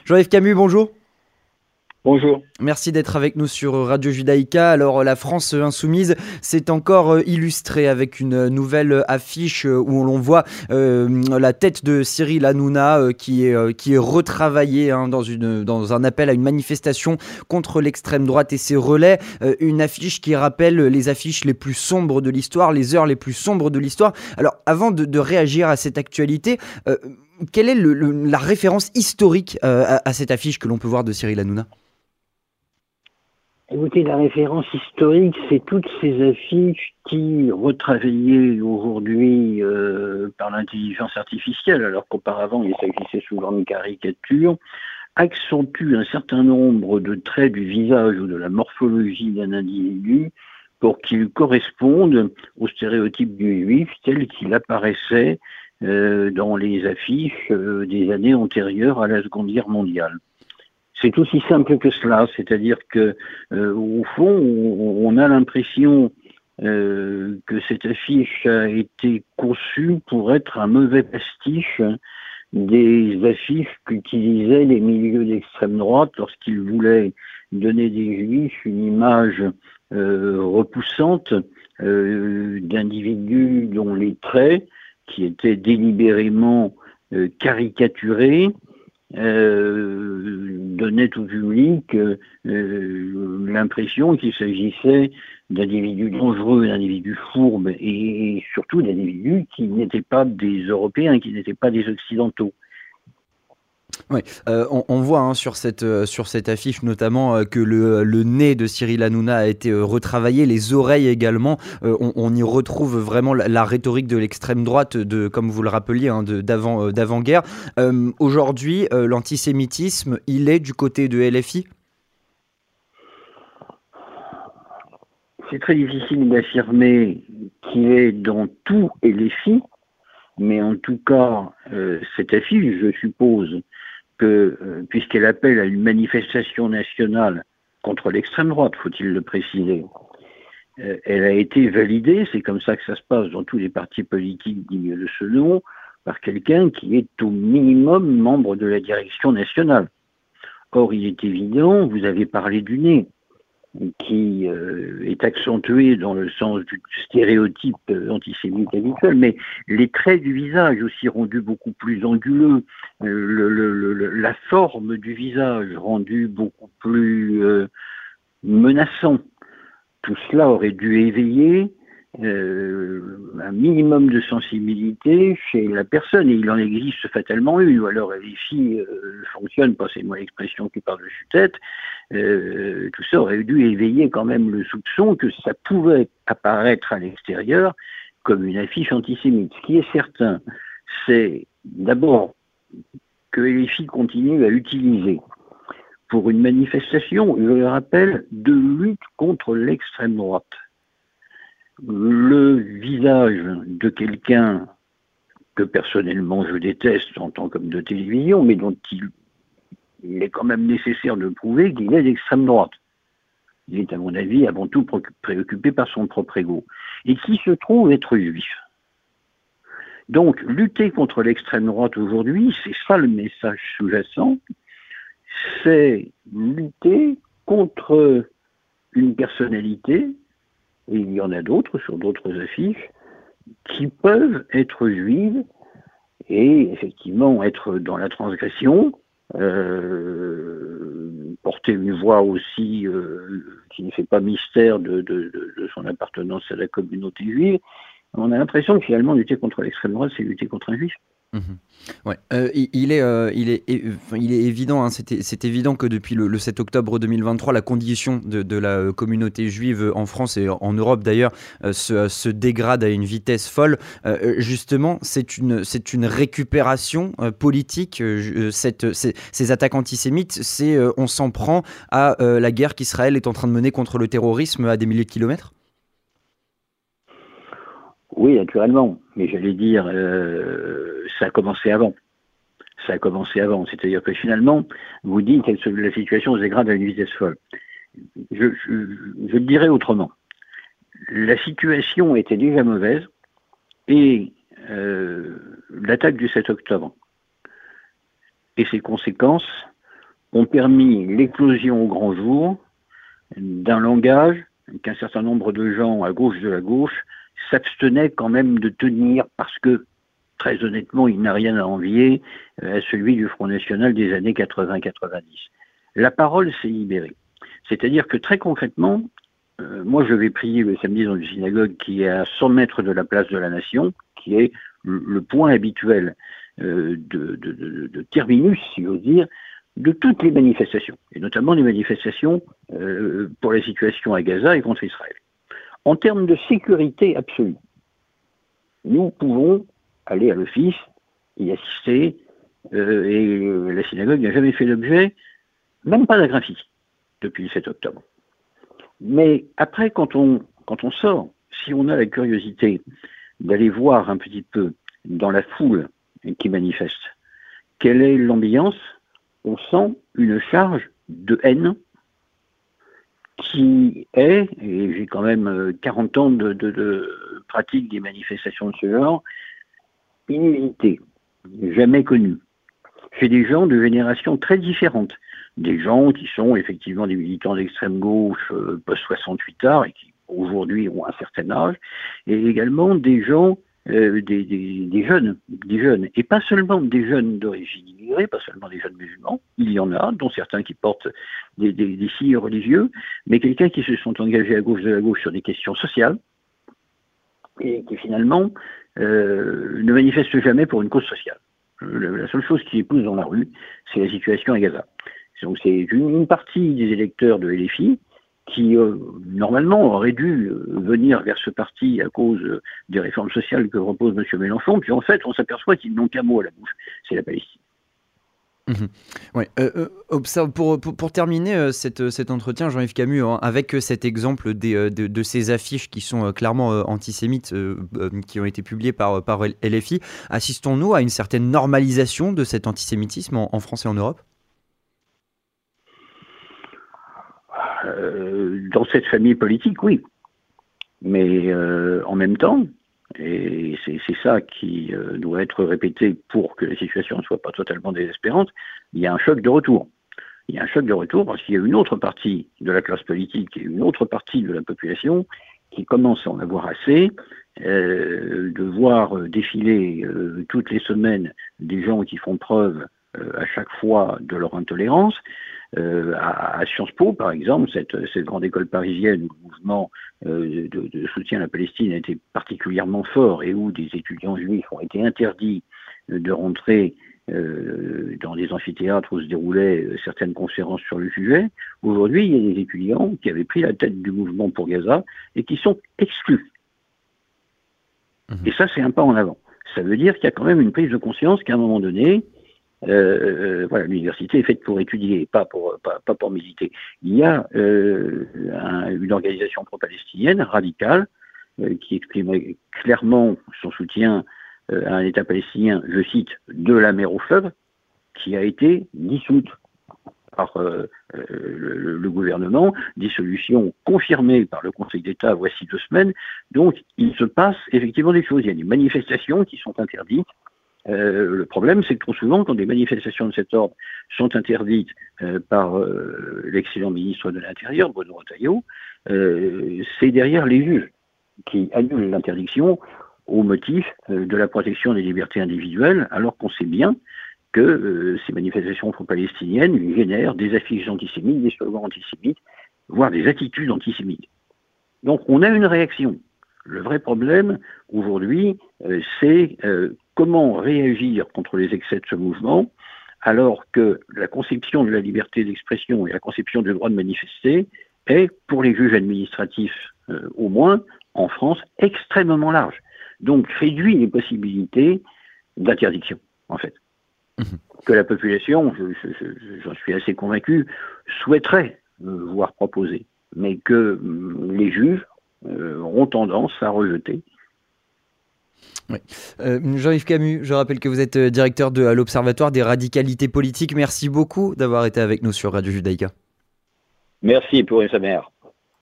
Jean-Yves Camus, bonjour. Bonjour. Merci d'être avec nous sur Radio Judaïka. Alors, la France insoumise s'est encore illustrée avec une nouvelle affiche où l'on voit la tête de Cyril Hanouna qui est retravaillée dans un appel à une manifestation contre l'extrême droite et ses relais. Une affiche qui rappelle les affiches les plus sombres de l'histoire, les heures les plus sombres de l'histoire. Alors, avant de réagir à cette actualité, quelle est la référence historique à cette affiche que l'on peut voir de Cyril Hanouna ? Écoutez, la référence historique, c'est toutes ces affiches qui, retravaillées aujourd'hui par l'intelligence artificielle, alors qu'auparavant il s'agissait souvent de caricatures, accentuent un certain nombre de traits du visage ou de la morphologie d'un individu pour qu'ils correspondent au stéréotype du juif tel qu'il apparaissait dans les affiches des années antérieures à la Seconde Guerre mondiale. C'est aussi simple que cela, c'est-à-dire que au fond, on a l'impression que cette affiche a été conçue pour être un mauvais pastiche des affiches qu'utilisaient les milieux d'extrême droite lorsqu'ils voulaient donner des juifs une image repoussante d'individus dont les traits, qui étaient délibérément caricaturés, donnait au public l'impression qu'il s'agissait d'individus dangereux, d'individus fourbes et surtout d'individus qui n'étaient pas des Européens, qui n'étaient pas des Occidentaux. Oui, on voit sur cette affiche notamment que le nez de Cyril Hanouna a été retravaillé, les oreilles également. On y retrouve vraiment la rhétorique de l'extrême droite, comme vous le rappeliez, d'avant-guerre. Aujourd'hui, l'antisémitisme, il est du côté de LFI ? C'est très difficile d'affirmer qu'il est dans tout LFI, mais en tout cas, cette affiche, je suppose, que, puisqu'elle appelle à une manifestation nationale contre l'extrême droite, faut-il le préciser, elle a été validée, c'est comme ça que ça se passe dans tous les partis politiques dignes de ce nom, par quelqu'un qui est au minimum membre de la direction nationale. Or, il est évident, vous avez parlé du nez, qui est accentué dans le sens du stéréotype antisémite habituel, mais les traits du visage aussi rendus beaucoup plus anguleux, la forme du visage rendue beaucoup plus menaçant. Tout cela aurait dû éveiller un minimum de sensibilité chez la personne, et il en existe fatalement une, ou alors les filles fonctionnent, passez-moi l'expression qui par-dessus tête, tout ça aurait dû éveiller quand même le soupçon que ça pouvait apparaître à l'extérieur comme une affiche antisémite. Ce qui est certain, c'est d'abord que les filles continuent à utiliser pour une manifestation, je le rappelle, de lutte contre l'extrême droite, le visage de quelqu'un que personnellement je déteste en tant qu'homme de télévision, mais dont il est quand même nécessaire de prouver qu'il est d'extrême droite. Il est, à mon avis, avant tout préoccupé par son propre ego, et qui se trouve être juif. Donc, lutter contre l'extrême droite aujourd'hui, c'est ça le message sous-jacent, c'est lutter contre une personnalité, et il y en a d'autres sur d'autres affiches, qui peuvent être juives et effectivement être dans la transgression, porter une voix aussi qui ne fait pas mystère de son appartenance à la communauté juive. On a l'impression que finalement lutter contre l'extrême droite, c'est lutter contre un juif. Mmh. Ouais. Il est évident, c'est évident que depuis le 7 octobre 2023, la condition de la communauté juive en France et en Europe d'ailleurs se dégrade à une vitesse folle. Justement, c'est une récupération politique. Ces attaques antisémites, on s'en prend à la guerre qu'Israël est en train de mener contre le terrorisme à des milliers de kilomètres. Oui, naturellement, mais j'allais dire, ça a commencé avant. Ça a commencé avant, c'est-à-dire que finalement, vous dites que la situation se dégrade à une vitesse folle. Je le dirais autrement. La situation était déjà mauvaise et l'attaque du 7 octobre et ses conséquences ont permis l'éclosion au grand jour d'un langage qu'un certain nombre de gens à gauche de la gauche s'abstenaient quand même de tenir parce que, très honnêtement, il n'a rien à envier à celui du Front National des années 80-90. La parole s'est libérée. C'est-à-dire que très concrètement, moi je vais prier le samedi dans une synagogue qui est à 100 mètres de la place de la Nation, qui est le point habituel de terminus, si j'ose dire, de toutes les manifestations, et notamment les manifestations pour la situation à Gaza et contre Israël. En termes de sécurité absolue, nous pouvons aller à l'office, y assister, et la synagogue n'a jamais fait l'objet, même pas d'un graffiti, depuis le 7 octobre. Mais après, quand on sort, si on a la curiosité d'aller voir un petit peu dans la foule qui manifeste, quelle est l'ambiance, on sent une charge de haine qui est, et j'ai quand même 40 ans de pratique des manifestations de ce genre, inusitée, jamais connue. Chez des gens de générations très différentes. Des gens qui sont effectivement des militants d'extrême gauche post-68 ans et qui aujourd'hui ont un certain âge, et également des gens, des jeunes, et pas seulement des jeunes d'origine immigrée, pas seulement des jeunes musulmans, il y en a, dont certains qui portent des signes religieux, mais quelqu'un qui se sont engagés à gauche de la gauche sur des questions sociales, et qui finalement ne manifestent jamais pour une cause sociale. La seule chose qui les pousse dans la rue, c'est la situation à Gaza. Donc c'est une partie des électeurs de LFI qui, normalement, auraient dû venir vers ce parti à cause des réformes sociales que propose M. Mélenchon, puis en fait, on s'aperçoit qu'ils n'ont qu'un mot à la bouche, c'est la Palestine. Ouais. Pour terminer cet entretien, Jean-Yves Camus, avec cet exemple de ces affiches qui sont clairement antisémites, qui ont été publiées par LFI, assistons-nous à une certaine normalisation de cet antisémitisme en France et en Europe ? Dans cette famille politique, oui. Mais en même temps, et c'est ça qui doit être répété pour que la situation ne soit pas totalement désespérante, il y a un choc de retour. Il y a un choc de retour parce qu'il y a une autre partie de la classe politique et une autre partie de la population qui commence à en avoir assez de voir défiler toutes les semaines des gens qui font preuve à chaque fois de leur intolérance. À Sciences Po, par exemple, cette grande école parisienne où le mouvement de soutien à la Palestine a été particulièrement fort et où des étudiants juifs ont été interdits de rentrer dans des amphithéâtres où se déroulaient certaines conférences sur le sujet. Aujourd'hui, il y a des étudiants qui avaient pris la tête du mouvement pour Gaza et qui sont exclus. Et ça, c'est un pas en avant. Ça veut dire qu'il y a quand même une prise de conscience qu'à un moment donné, voilà, l'université est faite pour étudier, pas pour militer. Il y a une organisation pro-palestinienne radicale qui exprime clairement son soutien à un État palestinien, je cite, de la mer au fleuve, qui a été dissoute par le gouvernement, dissolution confirmée par le Conseil d'État voici 2 semaines. Donc, il se passe effectivement des choses. Il y a des manifestations qui sont interdites. Le problème, c'est que trop souvent, quand des manifestations de cet ordre sont interdites par l'excellent ministre de l'Intérieur, Bruno Retailleau, c'est derrière les juges qui annulent l'interdiction au motif de la protection des libertés individuelles, alors qu'on sait bien que ces manifestations pro-palestiniennes génèrent des affiches antisémites, des slogans antisémites, voire des attitudes antisémites. Donc on a une réaction. Le vrai problème, aujourd'hui, c'est comment réagir contre les excès de ce mouvement, alors que la conception de la liberté d'expression et la conception du droit de manifester est, pour les juges administratifs au moins, en France, extrêmement large. Donc réduit les possibilités d'interdiction, en fait. Que la population, j'en suis assez convaincu, souhaiterait voir proposer, mais que les juges ont tendance à rejeter. Oui. Jean-Yves Camus, je rappelle que vous êtes directeur de l'Observatoire des radicalités politiques. Merci beaucoup d'avoir été avec nous sur Radio Judaïka. Merci pour sa mère.